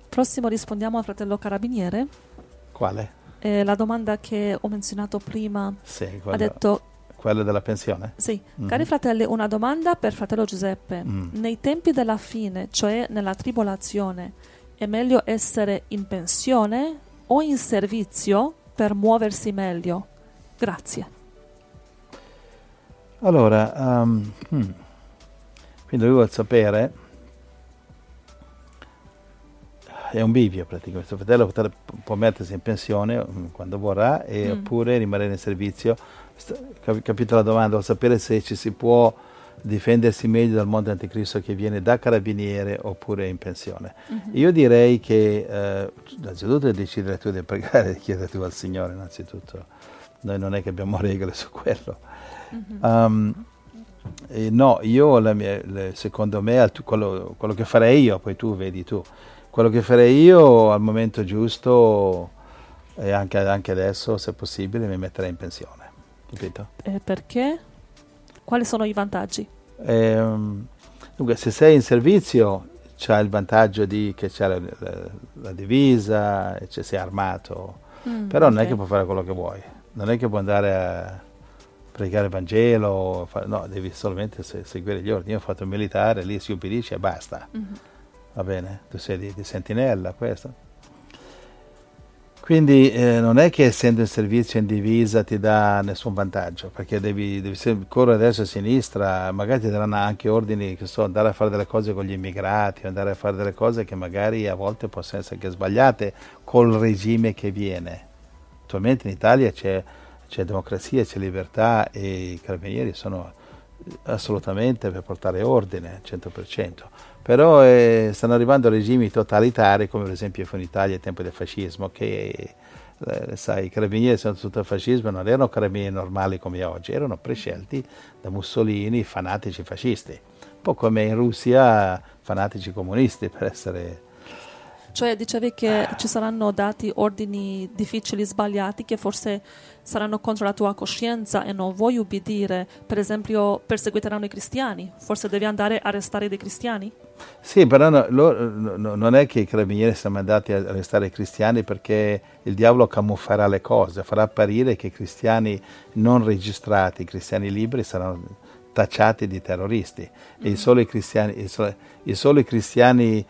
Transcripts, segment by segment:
Prossimo rispondiamo al fratello carabiniere. Quale? La domanda che ho menzionato prima. Sì, Ha detto... quello della pensione? Sì, cari fratelli, una domanda per fratello Giuseppe. Mm. Nei tempi della fine, cioè nella tribolazione, è meglio essere in pensione o in servizio per muoversi meglio? Grazie. Allora, quindi lui vuole sapere, è un bivio praticamente, questo fratello può mettersi in pensione quando vorrà oppure rimanere in servizio. Capito la domanda? Vuole sapere se ci si può difendersi meglio dal mondo anticristo che viene da carabiniere oppure in pensione. Io direi che innanzitutto devi decidere tu di pregare e chiedere tu al Signore innanzitutto. Noi non è che abbiamo regole su quello. No, io secondo me quello che farei io, poi tu vedi tu, quello che farei io al momento giusto e anche adesso, se possibile, mi metterei in pensione, capito? Perché? Quali sono i vantaggi? Dunque, se sei in servizio c'è il vantaggio che c'è la divisa, e sei armato, però non è che puoi fare quello che vuoi, non è che puoi andare a predicare il Vangelo, no, devi solamente seguire gli ordini. Io ho fatto il militare, lì si ubbidisce e basta, va bene? Tu sei di sentinella, questo. Quindi non è che essendo in servizio in divisa ti dà nessun vantaggio, perché devi correre adesso a sinistra, magari ti daranno anche ordini, che andare a fare delle cose con gli immigrati, andare a fare delle cose che magari a volte possono essere anche sbagliate col regime che viene. Attualmente in Italia c'è democrazia, c'è libertà e i carabinieri sono assolutamente per portare ordine, 100%. Però stanno arrivando regimi totalitari, come per esempio fu in Italia al tempo del fascismo, che sai, i carabinieri sotto il fascismo non erano carabinieri normali come oggi, erano prescelti da Mussolini, fanatici fascisti, un po' come in Russia fanatici comunisti per essere... Cioè dicevi che ci saranno dati ordini difficili, sbagliati, che forse saranno contro la tua coscienza e non vuoi ubbidire. Per esempio perseguiteranno i cristiani, forse devi andare a arrestare dei cristiani? Sì, però non è che i carabinieri siano mandati a arrestare i cristiani, perché il diavolo camufferà le cose, farà apparire che i cristiani non registrati, i cristiani liberi saranno tacciati di terroristi e solo i cristiani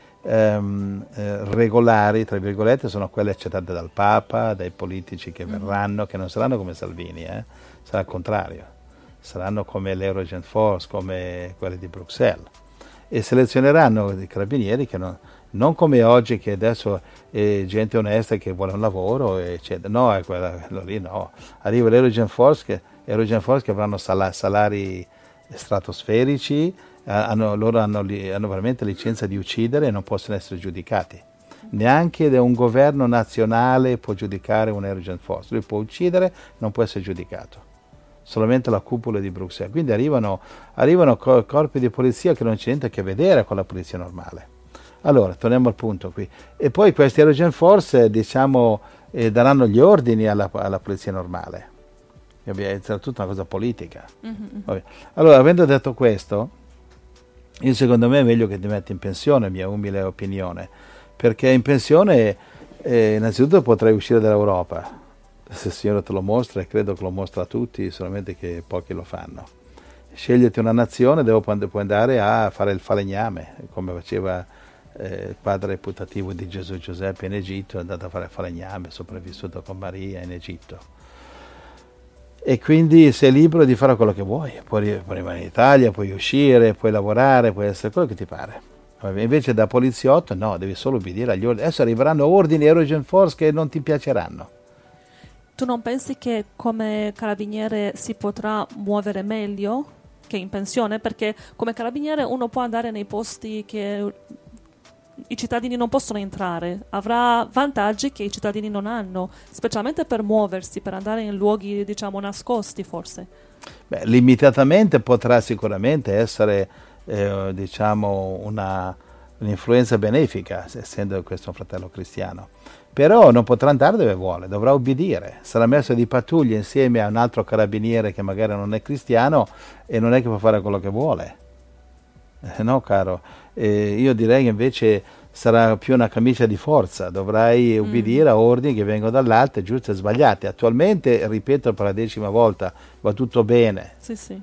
regolari, tra virgolette, sono quelli accettati dal Papa, dai politici che verranno, che non saranno come Salvini, sarà il contrario, saranno come l'Eurogent Force, come quelli di Bruxelles, e selezioneranno i carabinieri che non come oggi, che adesso è gente onesta che vuole un lavoro, eccetera. No, è quello lì no. Arriva l'Eurogent Force che avranno salari stratosferici, loro hanno veramente licenza di uccidere e non possono essere giudicati. Neanche un governo nazionale può giudicare un Emergent Force. Lui può uccidere, non può essere giudicato. Solamente la cupola di Bruxelles. Quindi arrivano corpi di polizia che non c'è niente a che vedere con la polizia normale. Allora, torniamo al punto qui. E poi questi Emergent Force, daranno gli ordini alla polizia normale. Sarà tutta una cosa politica. Allora, avendo detto questo, io secondo me è meglio che ti metti in pensione, mia umile opinione, perché in pensione innanzitutto potrai uscire dall'Europa, se il Signore te lo mostra, e credo che lo mostra a tutti, solamente che pochi lo fanno. Sceglieti una nazione dove puoi andare a fare il falegname, come faceva il padre putativo di Gesù Giuseppe in Egitto, è andato a fare il falegname, sopravvissuto con Maria in Egitto. E quindi sei libero di fare quello che vuoi, puoi rimanere in Italia, puoi uscire, puoi lavorare, puoi essere quello che ti pare. Invece da poliziotto no, devi solo obbedire agli ordini. Adesso arriveranno ordini Emergent Force che non ti piaceranno. Tu non pensi che come carabiniere si potrà muovere meglio che in pensione? Perché come carabiniere uno può andare nei posti che i cittadini non possono entrare, avrà vantaggi che i cittadini non hanno, specialmente per muoversi, per andare in luoghi, diciamo, nascosti forse. Beh, limitatamente potrà sicuramente essere, diciamo, un'influenza benefica, essendo questo un fratello cristiano. Però non potrà andare dove vuole, dovrà obbedire, sarà messo di pattuglia insieme a un altro carabiniere che magari non è cristiano e non è che può fare quello che vuole. No, caro. Io direi che invece sarà più una camicia di forza, dovrai ubbidire a ordini che vengono dall'alto, giusti e sbagliati. Attualmente, ripeto per la 10ª volta, va tutto bene. Sì, sì.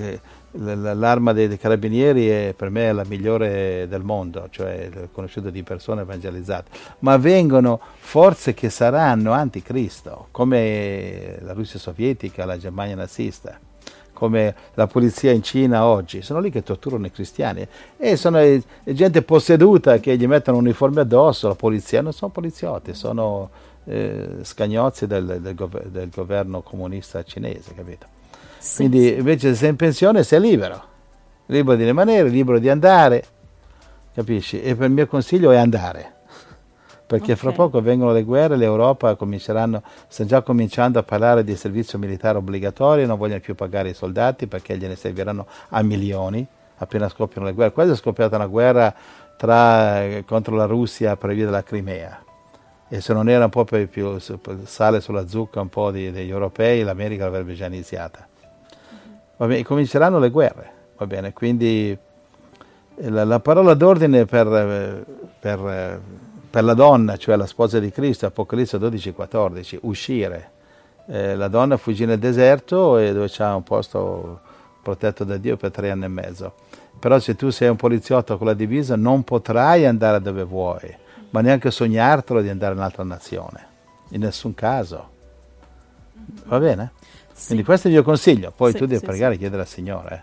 L'arma dei carabinieri è per me la migliore del mondo, cioè conosciuto di persone evangelizzate, ma vengono forze che saranno anticristo, come la Russia sovietica, la Germania nazista, come la polizia in Cina oggi. Sono lì che torturano i cristiani e sono gente posseduta che gli mettono un uniforme addosso. La polizia non sono poliziotti, sono scagnozzi del governo comunista cinese, capito? Sì, Quindi sì. invece se sei in pensione sei libero di rimanere, libero di andare, capisci? E per il mio consiglio è andare, perché fra Ok. poco vengono le guerre, l'Europa sta già cominciando a parlare di servizio militare obbligatorio, non vogliono più pagare i soldati perché gliene serviranno a milioni appena scoppiano le guerre. Quasi è scoppiata una guerra contro la Russia per via della Crimea. E se non era un po' più sale sulla zucca un po' degli europei, l'America l'avrebbe già iniziata. Va bene, cominceranno le guerre, va bene, quindi la parola d'ordine per la donna, cioè la sposa di Cristo, Apocalisse 12,14, uscire. La donna fuggì nel deserto e dove c'è un posto protetto da Dio per 3 anni e mezzo. Però se tu sei un poliziotto con la divisa non potrai andare dove vuoi, ma neanche sognartelo di andare in un'altra nazione, in nessun caso. Va bene? Sì. Quindi questo è il mio consiglio, poi Sì, tu devi sì, pregare e sì. chiedere al Signore.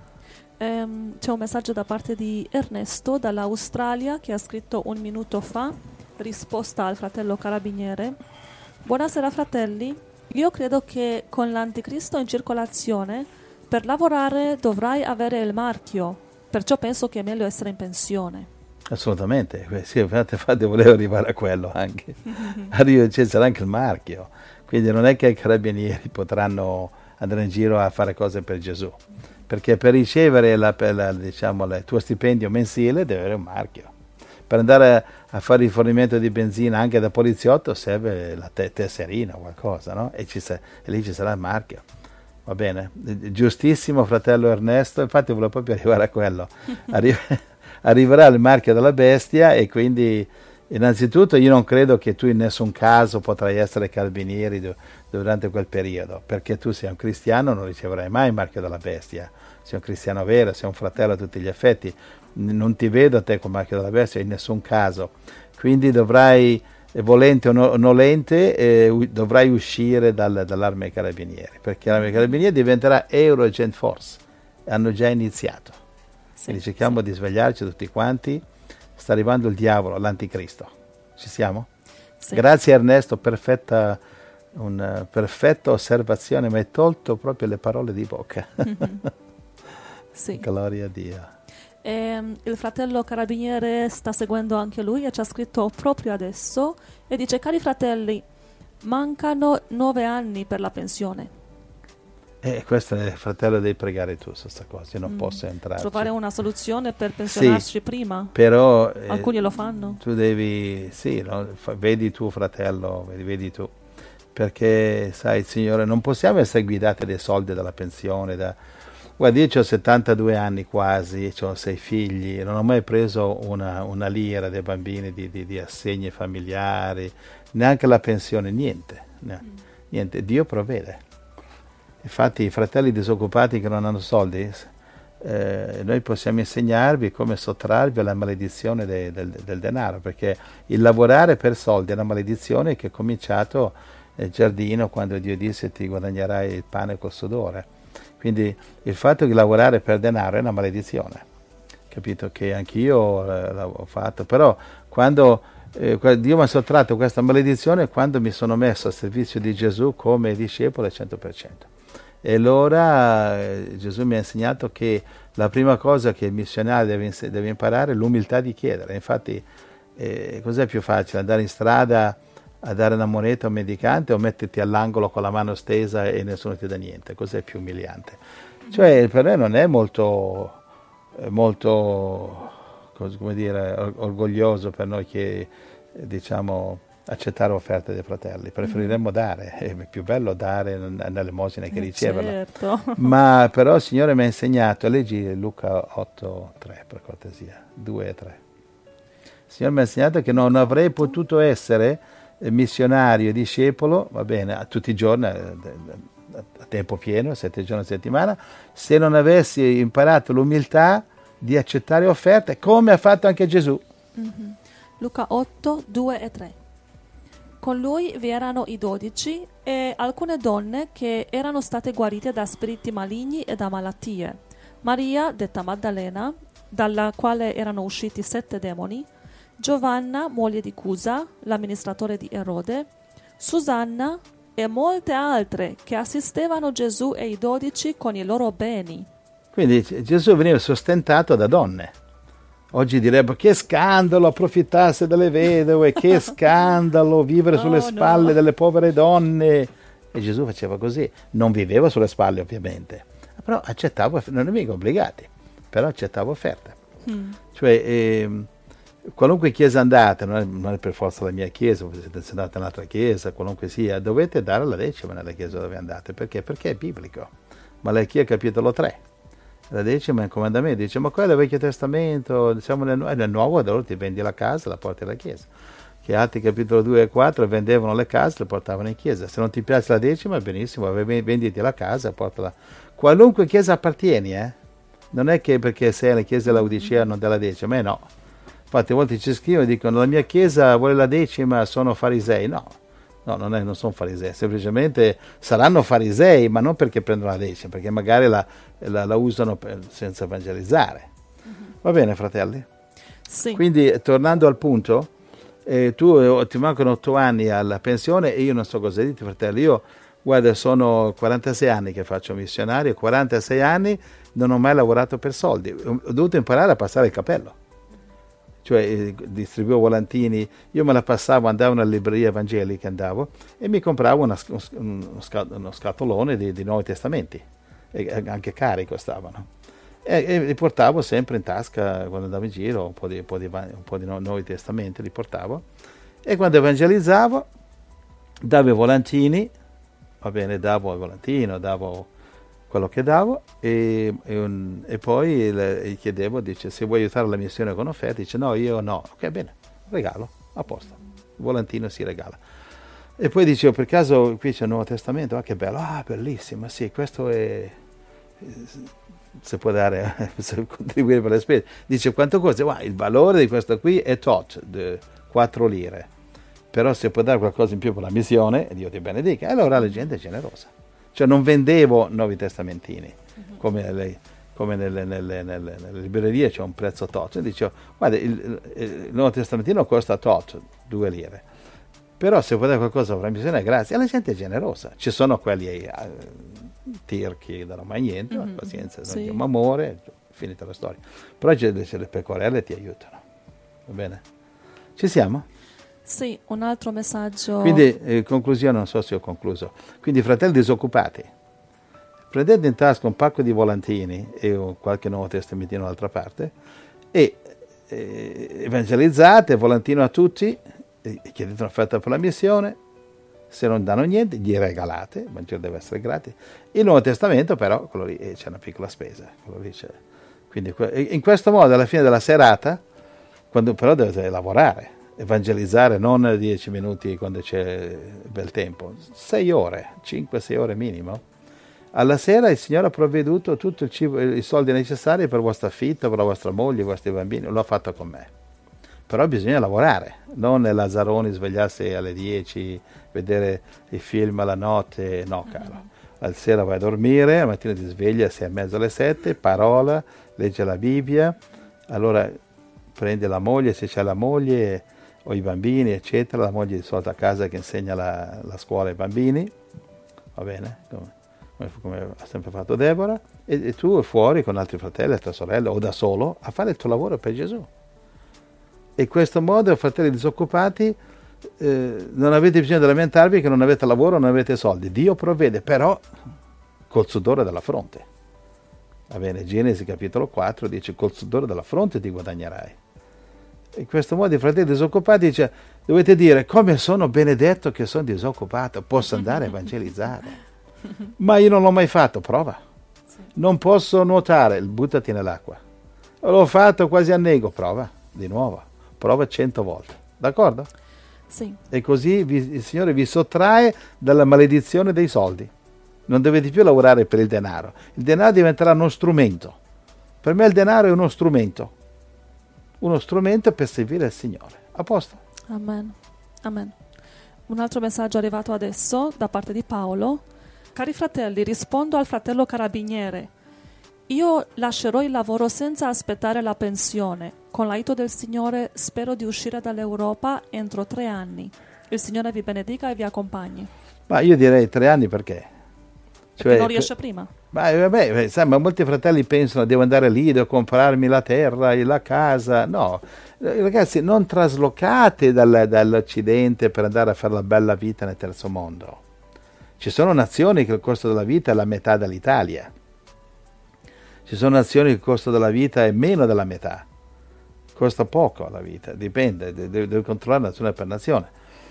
C'è un messaggio da parte di Ernesto dall'Australia che ha scritto 1 minuto fa, risposta al fratello carabiniere. Buonasera fratelli, io credo che con l'anticristo in circolazione per lavorare dovrai avere il marchio, perciò penso che è meglio essere in pensione. Assolutamente, sì, infatti volevo arrivare a quello anche. Sarà anche il marchio, quindi non è che i carabinieri potranno andare in giro a fare cose per Gesù, perché per ricevere il tuo stipendio mensile devi avere un marchio. Per andare a fare rifornimento di benzina anche da poliziotto serve la tesserina o qualcosa, no? E lì ci sarà il marchio. Va bene? Giustissimo, fratello Ernesto, infatti volevo proprio arrivare a quello. Arriverà il marchio della bestia e quindi innanzitutto io non credo che tu in nessun caso potrai essere carabinieri durante quel periodo, perché tu sei un cristiano, non riceverai mai il marchio della bestia. Sei un cristiano vero, sei un fratello a tutti gli effetti, non ti vedo a te con il marchio della bestia in nessun caso. Quindi dovrai, volente o nolente, dovrai uscire dall'arma dei carabinieri, perché l'arma dei carabinieri diventerà Euro-Agent Force. Hanno già iniziato. Quindi cerchiamo di svegliarci tutti quanti. Sta arrivando il diavolo, l'anticristo. Ci siamo? Sì. Grazie Ernesto, perfetta osservazione, mi hai tolto proprio le parole di bocca. Sì. Gloria a Dio. Il fratello carabiniere sta seguendo anche lui e ci ha scritto proprio adesso e dice: cari fratelli, mancano 9 anni per la pensione. Questo è fratello, devi pregare tu su questa cosa, io non posso entrarci. Trovare una soluzione per pensionarci prima. Però Alcuni lo fanno. tu devi, sì, no? Vedi tu fratello, vedi tu, perché sai Signore, non possiamo essere guidati dai soldi della pensione. Guarda, io ho 72 anni quasi, ho 6 figli, non ho mai preso una lira dei bambini di assegni familiari, neanche la pensione, niente. Dio provvede. Infatti i fratelli disoccupati che non hanno soldi, noi possiamo insegnarvi come sottrarvi alla maledizione del denaro, perché il lavorare per soldi è una maledizione che è cominciato nel giardino quando Dio disse ti guadagnerai il pane col sudore. Quindi il fatto di lavorare per denaro è una maledizione, capito? Che anch'io l'ho fatto, però quando Dio mi ha sottratto questa maledizione quando mi sono messo al servizio di Gesù come discepolo al 100%. E allora Gesù mi ha insegnato che la prima cosa che il missionario deve imparare è l'umiltà di chiedere. Infatti cos'è più facile? Andare in strada a dare una moneta a un mendicante o metterti all'angolo con la mano stesa e nessuno ti dà niente? Cos'è più umiliante? Cioè per me non è molto come dire, orgoglioso per noi che diciamo accettare offerte dei fratelli. Preferiremmo dare, è più bello dare nell'elemosina che riceverla. Certo. Ma però il Signore mi ha insegnato, leggi Luca 8:3 per cortesia, 2 e 3. Il Signore mi ha insegnato che non avrei potuto essere missionario e discepolo, va bene, tutti i giorni, a tempo pieno, 7 giorni a settimana, se non avessi imparato l'umiltà di accettare offerte, come ha fatto anche Gesù. Luca 8, 2 e 3. Con lui vi erano i 12 e alcune donne che erano state guarite da spiriti maligni e da malattie. Maria, detta Maddalena, dalla quale erano usciti 7 demoni, Giovanna, moglie di Cusa, l'amministratore di Erode, Susanna e molte altre che assistevano Gesù e i 12 con i loro beni. Quindi Gesù veniva sostentato da donne. Oggi direbbe che scandalo approfittarsi delle vedove, che scandalo vivere sulle spalle delle povere donne. E Gesù faceva così, non viveva sulle spalle ovviamente, però accettava, non è mica obbligati, però accettava offerte. Cioè qualunque chiesa andate, non è per forza la mia chiesa, se siete andati in un'altra chiesa, qualunque sia, dovete dare la decima nella chiesa dove andate, perché? Perché è biblico. Malachia capitolo 3. La decima è un comandamento, dice ma quello è il Vecchio Testamento, diciamo nel Nuovo, allora ti vendi la casa e la porti alla chiesa. Che Atti capitolo 2 e 4 vendevano le case e le portavano in chiesa. Se non ti piace la decima, benissimo, venditi la casa e portala. Qualunque chiesa appartieni, non è che perché sei alla chiesa dell'Odicea non dà la decima, no. Infatti a volte ci scrivono e dicono la mia chiesa vuole la decima, sono farisei. No, non sono farisei, semplicemente saranno farisei, ma non perché prendono la decima, perché magari la usano senza evangelizzare. Va bene, fratelli? Sì. Quindi, tornando al punto, tu ti mancano 8 anni alla pensione e io non so cosa dirti, fratelli. Io, guarda, sono 46 anni che faccio missionario, 46 anni non ho mai lavorato per soldi. Ho dovuto imparare a passare il capello. Cioè distribuivo volantini, io me la passavo, andavo nella libreria evangelica, e mi compravo uno scatolone di Nuovi Testamenti, e anche cari costavano, e li portavo sempre in tasca quando andavo in giro, un po' di Nuovi Testamenti li portavo, e quando evangelizzavo davo i volantini, va bene, davo il volantino, davo quello che davo e poi gli chiedevo, dice se vuoi aiutare la missione con offerte, dice no, io no, ok bene, regalo, a posto, il volantino si regala. E poi dicevo per caso qui c'è il Nuovo Testamento, che bello, bellissimo, sì, questo è, si può dare, contribuire per le spese, dice quanto costa? Il valore di questo qui è tot, 4 lire, però se può dare qualcosa in più per la missione, Dio ti benedica, e allora la gente è generosa. Cioè non vendevo Nuovi Testamentini, come nelle librerie c'è un prezzo tot. Cioè, dicevo, guarda, il Nuovo Testamentino costa tot, 2 lire. Però se può dare qualcosa per la missione, grazie. E la gente è generosa. Ci sono quelli tirchi da non mai niente, pazienza, non abbiamo amore, finita la storia. Però le pecorelle ti aiutano. Va bene? Ci siamo? Sì, un altro messaggio. Quindi, conclusione, non so se ho concluso. Quindi, fratelli disoccupati, prendete in tasca un pacco di volantini e qualche Nuovo Testamentino dall'altra parte e evangelizzate, volantino a tutti, e chiedete un'offerta per la missione. Se non danno niente, gli regalate, il Vangelo deve essere gratis. Il Nuovo Testamento, però, quello lì c'è una piccola spesa. Quello lì c'è. Quindi, in questo modo, alla fine della serata, quando però dovete lavorare, evangelizzare non 10 minuti quando c'è bel tempo, 6 ore, 5-6 ore minimo. Alla sera il Signore ha provveduto tutto il cibo, i soldi necessari per il vostro affitto, per la vostra moglie, i vostri bambini, lo ha fatto con me. Però bisogna lavorare, non Lazzaroni svegliarsi alle 10, vedere i film alla notte, no caro. Alla sera vai a dormire, la mattina ti svegli alle 6:30 alle 7, parola, legge la Bibbia, allora prendi la moglie, se c'è la moglie o i bambini, eccetera, la moglie di solito a casa che insegna la scuola ai bambini, va bene, come ha sempre fatto Deborah, e tu fuori con altri fratelli, altre sorelle o da solo a fare il tuo lavoro per Gesù. E in questo modo, fratelli disoccupati, non avete bisogno di lamentarvi che non avete lavoro, non avete soldi. Dio provvede, però col sudore della fronte. Va bene, Genesi capitolo 4 dice col sudore della fronte ti guadagnerai. In questo modo i fratelli disoccupati dice, dovete dire come sono benedetto che sono disoccupato, posso andare a evangelizzare. Ma io non l'ho mai fatto, prova. Non posso nuotare, buttati nell'acqua. L'ho fatto quasi annego, prova di nuovo. prova 100 volte, d'accordo? Sì. E così il Signore vi sottrae dalla maledizione dei soldi. Non dovete più lavorare per il denaro diventerà uno strumento. Per me il denaro è uno strumento per servire il Signore. A posto? Amen. Amen. Un altro messaggio arrivato adesso da parte di Paolo. Cari fratelli, rispondo al fratello carabiniere. Io lascerò il lavoro senza aspettare la pensione. Con l'aiuto del Signore spero di uscire dall'Europa entro 3 anni. Il Signore vi benedica e vi accompagni. Ma io direi 3 anni perché? Perché non riesce prima. Ma molti fratelli pensano devo andare lì, devo comprarmi la terra e la casa. No, ragazzi, non traslocate dall'Occidente per andare a fare la bella vita nel terzo mondo. Ci sono nazioni che il costo della vita è la metà dell'Italia. Ci sono nazioni che il costo della vita è meno della metà. Costa poco la vita, dipende, devi controllare nazione per nazione.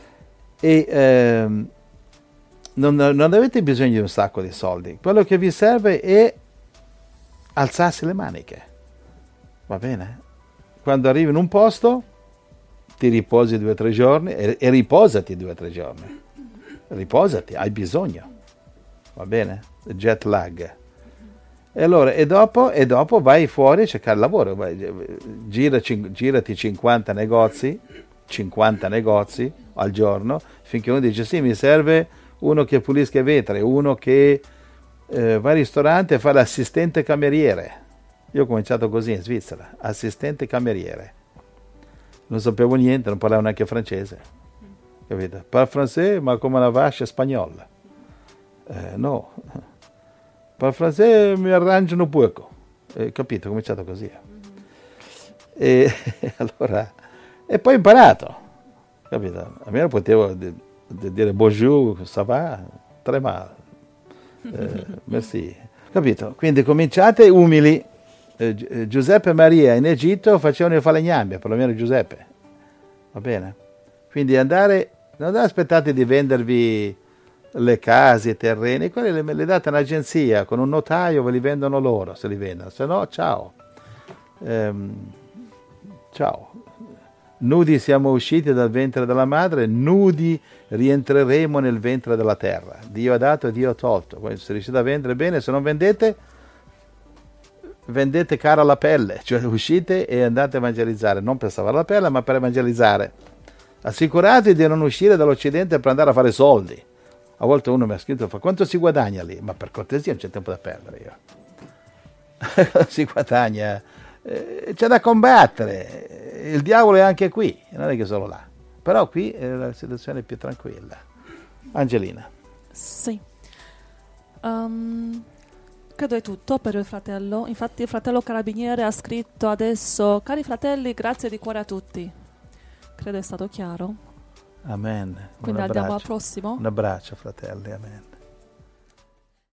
E non avete bisogno di un sacco di soldi. Quello che vi serve è alzarsi le maniche. Va bene? Quando arrivi in un posto, ti riposi 2 o 3 giorni e riposati 2 o 3 giorni. Riposati, hai bisogno. Va bene? Jet lag. E allora, e dopo vai fuori a cercare lavoro. Girati 50 negozi al giorno, finché uno dice sì, mi serve uno che pulisca i vetri, uno che va al ristorante e fa l'assistente cameriere. Io ho cominciato così in Svizzera, assistente cameriere. Non sapevo niente, non parlavo neanche francese. Capito? Parlo francese, ma come una vache spagnola. No. Parlo francese, mi arrangiano poco. Capito? Ho cominciato così. E allora, e poi ho imparato. Capito? Almeno potevo dire bonjour, ça va, très mal. Merci. Capito? Quindi cominciate umili. Giuseppe e Maria in Egitto facevano il falegname, perlomeno Giuseppe. Va bene? Quindi non aspettate di vendervi le case, i terreni, quelli le date all'agenzia, con un notaio ve li vendono loro, se li vendono, se no ciao. Ciao. Nudi siamo usciti dal ventre della madre, nudi rientreremo nel ventre della terra. Dio ha dato e Dio ha tolto. Se riuscite a vendere bene, se non vendete cara la pelle, cioè uscite e andate a evangelizzare, non per salvare la pelle, ma per evangelizzare. Assicuratevi di non uscire dall'Occidente per andare a fare soldi. A volte uno mi ha scritto, fa quanto si guadagna lì? Ma per cortesia non c'è tempo da perdere io. Si guadagna, c'è da combattere, il diavolo è anche qui, non è che solo là. Però qui la situazione è più tranquilla. Angelina. Sì. Credo è tutto per il fratello. Infatti il fratello carabiniere ha scritto adesso: cari fratelli, grazie di cuore a tutti. Credo è stato chiaro. Amen. Quindi andiamo al prossimo. Un abbraccio, fratelli. Amen.